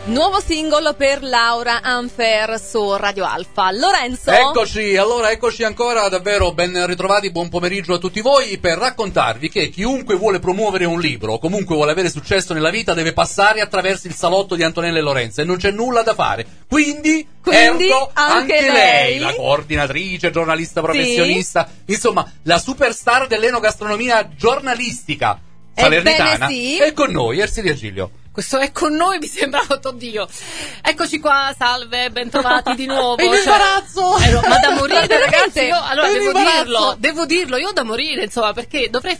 Nuovo singolo per Laura Unfair su Radio Alfa. Lorenzo? Eccoci ancora, davvero ben ritrovati, buon pomeriggio a tutti voi, per raccontarvi che chiunque vuole promuovere un libro o comunque vuole avere successo nella vita deve passare attraverso il salotto di Antonella e Lorenzo e non c'è nulla da fare. Quindi ergo anche lei, la coordinatrice, giornalista professionista, insomma la superstar dell'enogastronomia giornalistica salernitana, sì. è con noi, Ersilia Giglio. Questo è con noi, mi sembrava, oddio. Eccoci qua, salve, bentrovati di nuovo. È in imbarazzo! Ma da morire, ragazzi, io allora devo dirlo, io da morire, insomma, perché dovrei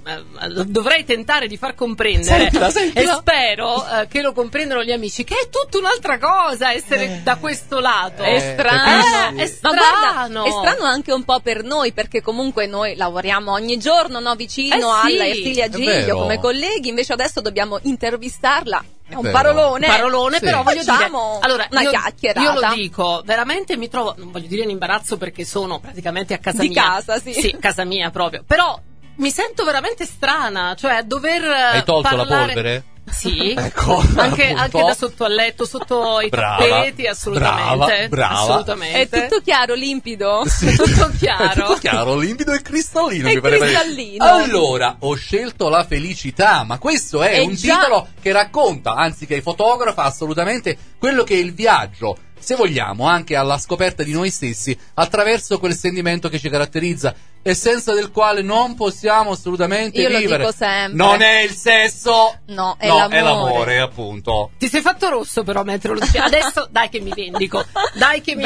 tentare di far comprendere. Sentila. E spero che lo comprendano gli amici, che è tutta un'altra cosa essere da questo lato. È strano. È Ma guarda, è strano anche un po' per noi, perché comunque noi lavoriamo ogni giorno, no, vicino alla Ersilia Giglio come colleghi, invece adesso dobbiamo intervistarla. È un parolone, sì. però voglio dire, allora, una chiacchierata. Io lo dico, veramente mi trovo, non voglio dire in imbarazzo perché sono praticamente a casa di mia. casa, sì. Sì, casa mia proprio. Però mi sento veramente strana, cioè dover Hai tolto parlare... la polvere? Sì, ecco, anche da sotto al letto, sotto i tappeti, assolutamente. Brava. Assolutamente. È tutto chiaro, limpido. Sì. Tutto chiaro. È tutto chiaro, limpido e cristallino. Cristallino. Allora, ho scelto la felicità, ma questo è un titolo che racconta, anzi che fotografa assolutamente quello che è il viaggio, se vogliamo, anche alla scoperta di noi stessi attraverso quel sentimento che ci caratterizza e senza del quale non possiamo assolutamente vivere. Io lo dico sempre. Non è il sesso, no, è l'amore, appunto. Ti sei fatto rosso però mentre lo dici. Adesso dai che mi vendico. Dai che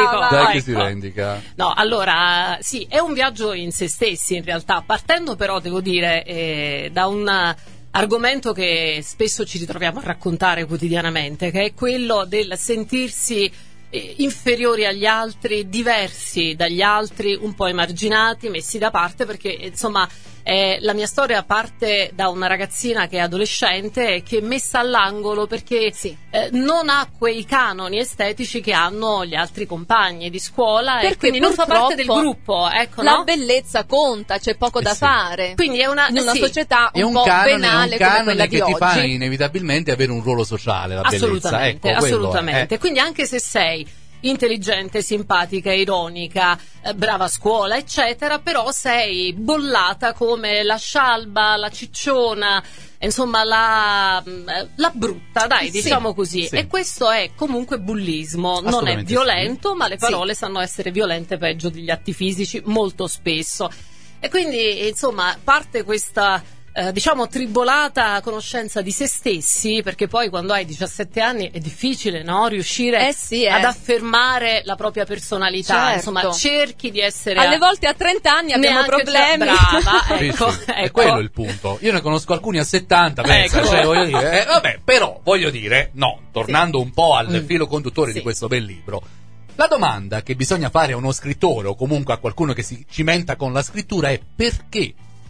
si vendica. No, allora, sì, è un viaggio in se stessi in realtà, partendo però, devo dire, da un argomento che spesso ci ritroviamo a raccontare quotidianamente, che è quello del sentirsi inferiori agli altri, diversi dagli altri, un po' emarginati, messi da parte, perché insomma la mia storia parte da una ragazzina che è adolescente e che è messa all'angolo perché non ha quei canoni estetici che hanno gli altri compagni di scuola, perché e quindi non fa parte del gruppo, ecco, la no? bellezza conta, c'è poco da fare, quindi è una società è un po' canone, penale come quella che di ti oggi. fa inevitabilmente avere un ruolo sociale, la bellezza, ecco, assolutamente. Quindi anche se sei intelligente, simpatica, ironica, brava a scuola, eccetera, però sei bollata come la scialba, la cicciona, insomma la brutta, dai, diciamo così. Sì. E questo è comunque bullismo, non è violento, ma le parole sanno essere violente peggio degli atti fisici molto spesso. E quindi, insomma, parte questa diciamo tribolata conoscenza di se stessi, perché poi quando hai 17 anni è difficile, no? Riuscire ad affermare la propria personalità, certo. Insomma, cerchi di essere alle volte a 30 anni abbiamo problemi. Brava, ecco, sì. È quello il punto. Io ne conosco alcuni a 70, pensa, ecco. Cioè, voglio dire, vabbè, però voglio dire, no, tornando un po' al filo conduttore di questo bel libro. La domanda che bisogna fare a uno scrittore o comunque a qualcuno che si cimenta con la scrittura è perché?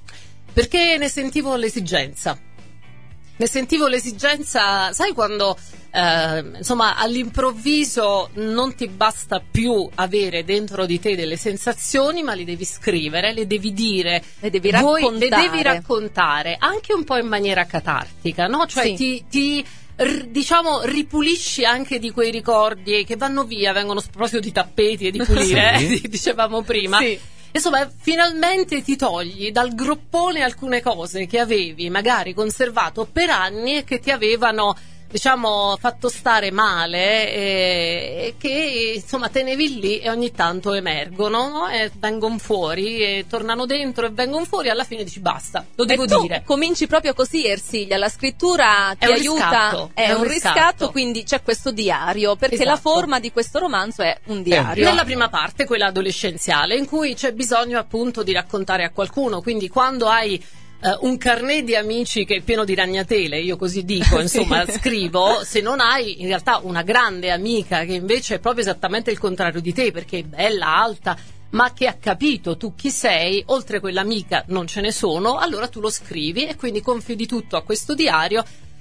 Perché ne sentivo l'esigenza, sai quando insomma all'improvviso non ti basta più avere dentro di te delle sensazioni, ma le devi scrivere, le devi dire, le devi raccontare anche un po' in maniera catartica, no? Cioè ti diciamo ripulisci anche di quei ricordi che vanno via, vengono proprio di tappeti e di pulire, dicevamo prima. Sì. Insomma, finalmente ti togli dal groppone alcune cose che avevi magari conservato per anni e che ti avevano, diciamo, fatto stare male e che insomma tenevi lì e ogni tanto emergono, no? E vengono fuori e tornano dentro e vengono fuori, alla fine dici basta, lo devo dire. Cominci proprio così, Ersilia, la scrittura ti aiuta, è un riscatto, quindi c'è questo diario, perché la forma di questo romanzo è un diario. Nella prima parte, quella adolescenziale, in cui c'è bisogno appunto di raccontare a qualcuno, quindi quando hai un carnet di amici che è pieno di ragnatele, io così dico, insomma, scrivo, se non hai in realtà una grande amica che invece è proprio esattamente il contrario di te, perché è bella, alta, ma che ha capito tu chi sei, oltre quell'amica non ce ne sono, allora tu lo scrivi e quindi confidi tutto a questo diario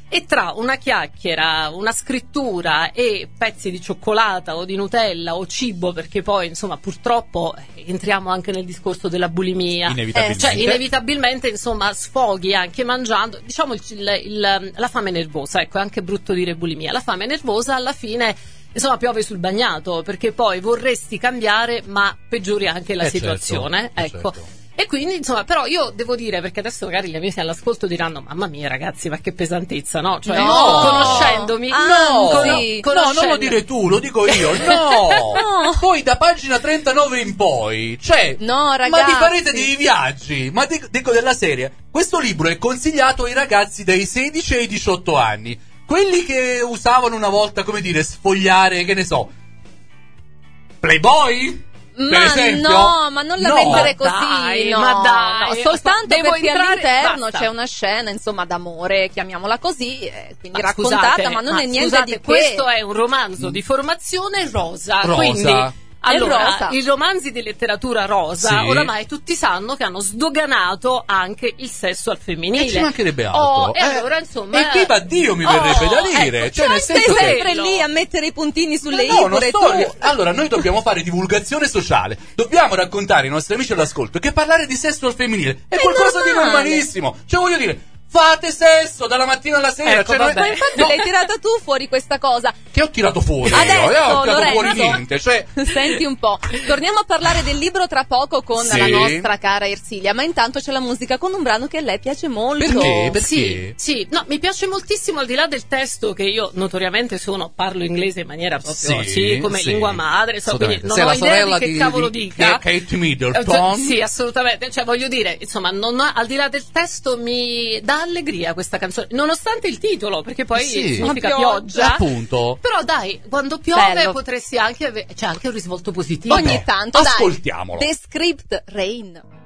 E tra una chiacchiera, una scrittura e pezzi di cioccolata o di Nutella o cibo, perché poi insomma purtroppo entriamo anche nel discorso della bulimia, inevitabilmente insomma sfoghi anche mangiando, diciamo la fame nervosa, ecco, è anche brutto dire bulimia, la fame nervosa alla fine insomma piove sul bagnato, perché poi vorresti cambiare ma peggiori anche la situazione, ecco. Certo. E quindi, insomma, però io devo dire, perché adesso magari gli amici all'ascolto diranno: mamma mia, ragazzi, ma che pesantezza, no? Cioè, conoscendomi, no, non lo dire tu, lo dico io. No! Poi da pagina 39 in poi, ragazzi, ma vi farete dei viaggi, ma dico della serie. Questo libro è consigliato ai ragazzi dai 16 ai 18 anni, quelli che usavano una volta, come dire, sfogliare, che ne so, Playboy? Ma non la vendere così, ma dai, soltanto perché all'interno c'è una scena, insomma, d'amore, chiamiamola così, quindi raccontata, ma non è niente di che. Questo è un romanzo di formazione rosa. Quindi allora, i romanzi di letteratura rosa, oramai tutti sanno che hanno sdoganato anche il sesso al femminile. E ci mancherebbe altro. E allora, insomma, e viva Dio, mi verrebbe da dire. Ecco, nel senso, sei sempre lì a mettere i puntini sulle i. Allora, noi dobbiamo fare divulgazione sociale. Dobbiamo raccontare ai nostri amici all'ascolto che parlare di sesso al femminile è qualcosa di normalissimo. Cioè, voglio dire, fate sesso dalla mattina alla sera. Ecco, ma infatti l'hai tirata tu fuori questa cosa. Che ho tirato fuori? Adesso, ho tirato Lorenzo, fuori niente. Senti un po'. Torniamo a parlare del libro tra poco con la nostra cara Ersilia, ma intanto c'è la musica con un brano che a lei piace molto. Perché? Sì, no, mi piace moltissimo, al di là del testo, che io notoriamente parlo inglese in maniera proprio come lingua madre, quindi non ho idea di che cavolo dica. Kate Middleton. Sì, assolutamente. Cioè, voglio dire, insomma, al di là del testo mi dà allegria questa canzone, nonostante il titolo, perché poi significa pioggia, appunto. Però dai, quando piove potresti anche c'è anche un risvolto positivo. Ogni tanto, ascoltiamolo. The Script Rain.